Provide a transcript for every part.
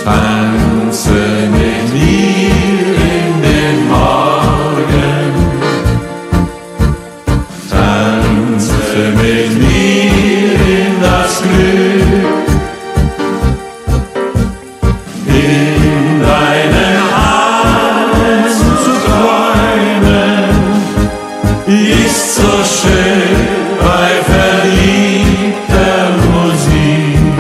Tanze mit mir in den Morgen, tanze mit mir in das Glück, in deinen Armen zu träumen, ist so schön bei verliebter Musik.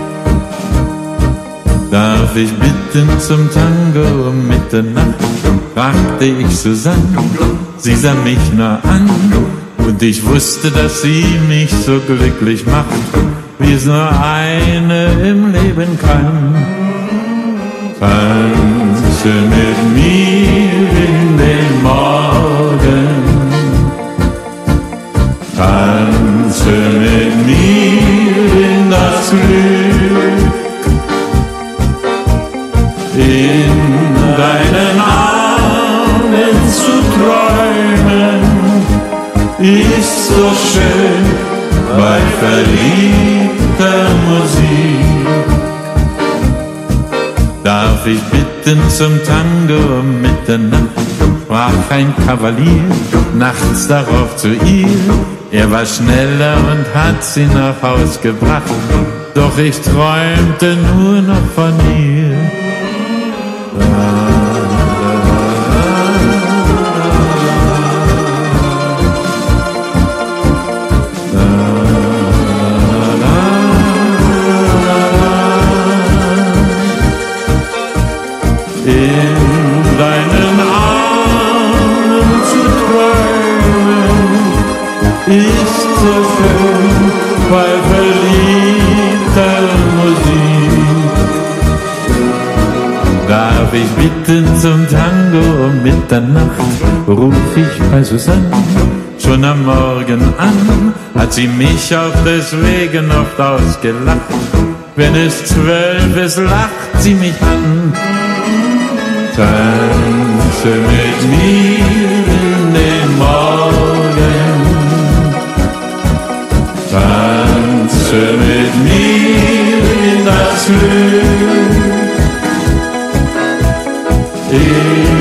Darf ich bitten zum Tango um Mitternacht, fragte ich Susanne, sie sah mich nur an, und ich wusste, dass sie mich so glücklich macht, wie es nur eine im Leben kann. Tanze mit mir in den Morgen, tanze mit mir in das Glück, in deinen Armen zu träumen, ist so schön bei verliebter Musik. Darf ich bitten zum Tango um Mitternacht, sprach ein Kavalier nachts darauf zu ihr. Er war schneller und hat sie nach Haus gebracht, doch ich träumte nur noch von ihr. In deinen Armen zu träumen, ist so schön bei verliebter Musik. Darf ich bitten zum Tango um Mitternacht, ruf ich bei Susanne schon am Morgen an, hat sie mich auf des Wegen oft ausgelacht. Wenn es 12 ist, lacht sie mich an. Tanze mit mir in den Morgen, tanze mit mir in das Glück, in